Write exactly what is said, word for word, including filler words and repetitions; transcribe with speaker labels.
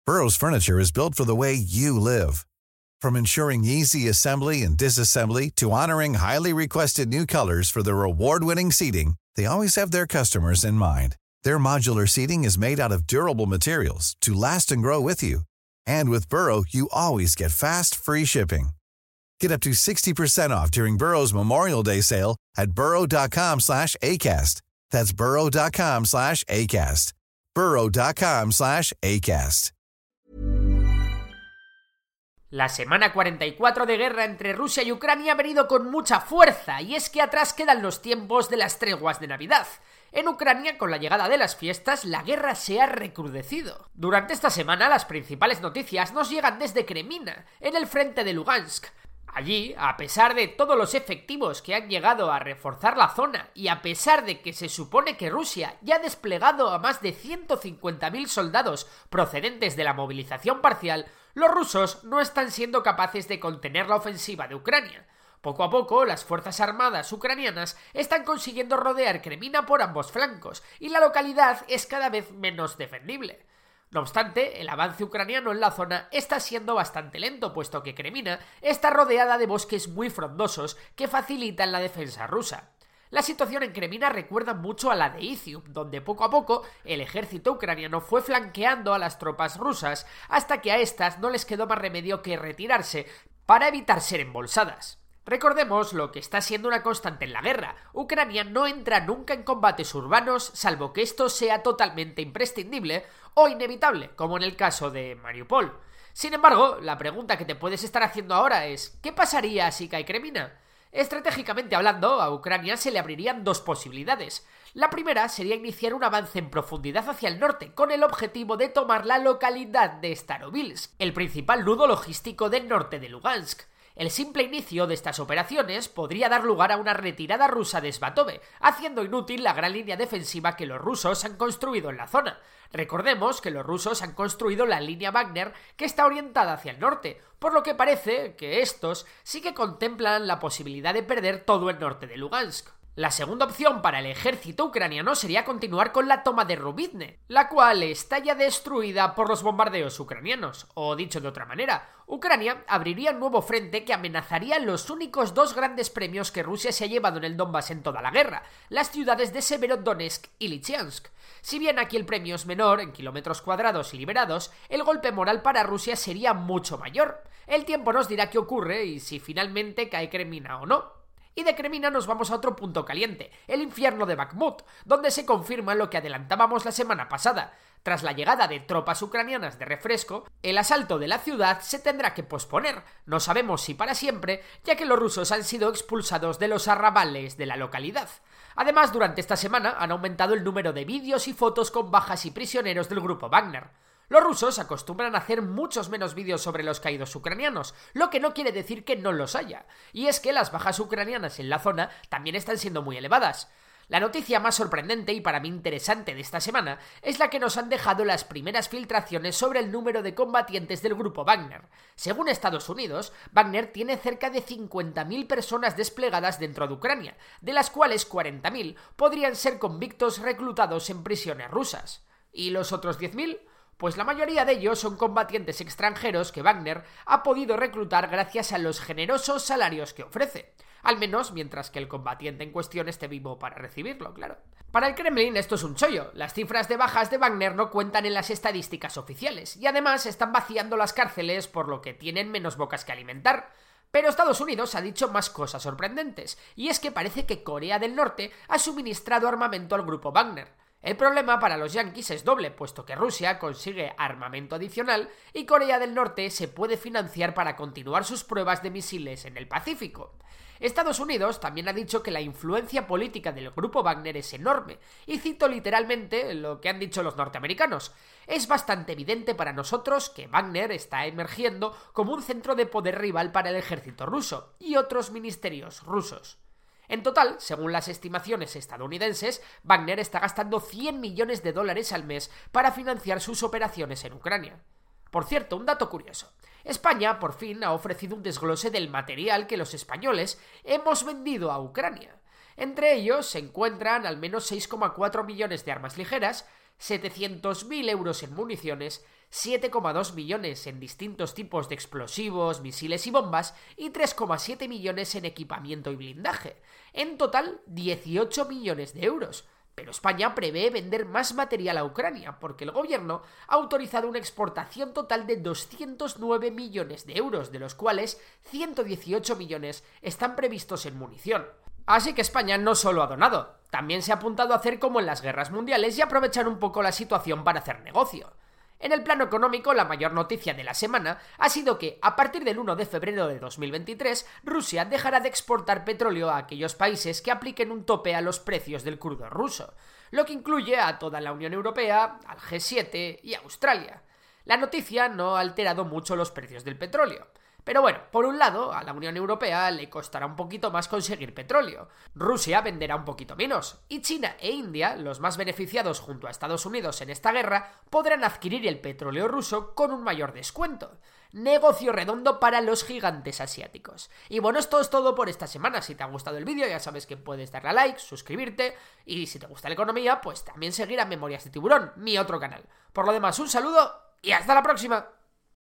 Speaker 1: Burrow's furniture is built for the way you live. From ensuring easy assembly and disassembly to honoring highly requested new colors for their award-winning seating, they always have their customers in mind. Their modular seating is made out of durable materials to last and grow with you. And with Burrow, you always get fast, free shipping. Get up to sixty percent off during Burrow's Memorial Day sale at burrow.com slash ACAST. That's burrow.com slash ACAST. burrow.com slash ACAST.
Speaker 2: La semana cuarenta y cuatro de guerra entre Rusia y Ucrania ha venido con mucha fuerza, y es que atrás quedan los tiempos de las treguas de Navidad. En Ucrania, con la llegada de las fiestas, la guerra se ha recrudecido. Durante esta semana, las principales noticias nos llegan desde Kremina, en el frente de Lugansk. Allí, a pesar de todos los efectivos que han llegado a reforzar la zona y a pesar de que se supone que Rusia ya ha desplegado a más de ciento cincuenta mil soldados procedentes de la movilización parcial, los rusos no están siendo capaces de contener la ofensiva de Ucrania. Poco a poco, las fuerzas armadas ucranianas están consiguiendo rodear Kremina por ambos flancos y la localidad es cada vez menos defendible. No obstante, el avance ucraniano en la zona está siendo bastante lento, puesto que Kremina está rodeada de bosques muy frondosos que facilitan la defensa rusa. La situación en Kremina recuerda mucho a la de Izium, donde poco a poco el ejército ucraniano fue flanqueando a las tropas rusas hasta que a estas no les quedó más remedio que retirarse para evitar ser embolsadas. Recordemos lo que está siendo una constante en la guerra: Ucrania no entra nunca en combates urbanos salvo que esto sea totalmente imprescindible o inevitable, como en el caso de Mariupol. Sin embargo, la pregunta que te puedes estar haciendo ahora es: ¿qué pasaría si cae Kremina? Estratégicamente hablando, a Ucrania se le abrirían dos posibilidades. La primera sería iniciar un avance en profundidad hacia el norte, con el objetivo de tomar la localidad de Starobilsk, el principal nudo logístico del norte de Lugansk. El simple inicio de estas operaciones podría dar lugar a una retirada rusa de Svatove, haciendo inútil la gran línea defensiva que los rusos han construido en la zona. Recordemos que los rusos han construido la línea Wagner, que está orientada hacia el norte, por lo que parece que estos sí que contemplan la posibilidad de perder todo el norte de Lugansk. La segunda opción para el ejército ucraniano sería continuar con la toma de Rubizne, la cual está ya destruida por los bombardeos ucranianos, o dicho de otra manera, Ucrania abriría un nuevo frente que amenazaría los únicos dos grandes premios que Rusia se ha llevado en el Donbass en toda la guerra, las ciudades de Severodonetsk y Lysychansk. Si bien aquí el premio es menor en kilómetros cuadrados y liberados, el golpe moral para Rusia sería mucho mayor. El tiempo nos dirá qué ocurre y si finalmente cae Kremina o no. Y de Kremina nos vamos a otro punto caliente, el infierno de Bakhmut, donde se confirma lo que adelantábamos la semana pasada. Tras la llegada de tropas ucranianas de refresco, el asalto de la ciudad se tendrá que posponer, no sabemos si para siempre, ya que los rusos han sido expulsados de los arrabales de la localidad. Además, durante esta semana han aumentado el número de vídeos y fotos con bajas y prisioneros del grupo Wagner. Los rusos acostumbran a hacer muchos menos vídeos sobre los caídos ucranianos, lo que no quiere decir que no los haya, y es que las bajas ucranianas en la zona también están siendo muy elevadas. La noticia más sorprendente y para mí interesante de esta semana es la que nos han dejado las primeras filtraciones sobre el número de combatientes del grupo Wagner. Según Estados Unidos, Wagner tiene cerca de cincuenta mil personas desplegadas dentro de Ucrania, de las cuales cuarenta mil podrían ser convictos reclutados en prisiones rusas. ¿Y los otros diez mil? Pues la mayoría de ellos son combatientes extranjeros que Wagner ha podido reclutar gracias a los generosos salarios que ofrece. Al menos mientras que el combatiente en cuestión esté vivo para recibirlo, claro. Para el Kremlin esto es un chollo. Las cifras de bajas de Wagner no cuentan en las estadísticas oficiales y además están vaciando las cárceles por lo que tienen menos bocas que alimentar. Pero Estados Unidos ha dicho más cosas sorprendentes, y es que parece que Corea del Norte ha suministrado armamento al grupo Wagner. El problema para los yanquis es doble, puesto que Rusia consigue armamento adicional y Corea del Norte se puede financiar para continuar sus pruebas de misiles en el Pacífico. Estados Unidos también ha dicho que la influencia política del grupo Wagner es enorme, y cito literalmente lo que han dicho los norteamericanos: es bastante evidente para nosotros que Wagner está emergiendo como un centro de poder rival para el ejército ruso y otros ministerios rusos. En total, según las estimaciones estadounidenses, Wagner está gastando cien millones de dólares al mes para financiar sus operaciones en Ucrania. Por cierto, un dato curioso: España por fin ha ofrecido un desglose del material que los españoles hemos vendido a Ucrania. Entre ellos se encuentran al menos seis coma cuatro millones de armas ligeras, setecientos mil euros en municiones, siete coma dos millones en distintos tipos de explosivos, misiles y bombas y tres coma siete millones en equipamiento y blindaje. En total, dieciocho millones de euros. Pero España prevé vender más material a Ucrania, porque el gobierno ha autorizado una exportación total de doscientos nueve millones de euros, de los cuales ciento dieciocho millones están previstos en munición. Así que España no solo ha donado, también se ha apuntado a hacer como en las guerras mundiales y aprovechar un poco la situación para hacer negocio. En el plano económico, la mayor noticia de la semana ha sido que, a partir del uno de febrero de dos mil veintitrés, Rusia dejará de exportar petróleo a aquellos países que apliquen un tope a los precios del crudo ruso, lo que incluye a toda la Unión Europea, al G siete y a Australia. La noticia no ha alterado mucho los precios del petróleo. Pero bueno, por un lado, a la Unión Europea le costará un poquito más conseguir petróleo, Rusia venderá un poquito menos, y China e India, los más beneficiados junto a Estados Unidos en esta guerra, podrán adquirir el petróleo ruso con un mayor descuento. Negocio redondo para los gigantes asiáticos. Y bueno, esto es todo por esta semana. Si te ha gustado el vídeo, ya sabes que puedes darle a like, suscribirte, y si te gusta la economía, pues también seguir a Memorias de Tiburón, mi otro canal. Por lo demás, un saludo y hasta la próxima.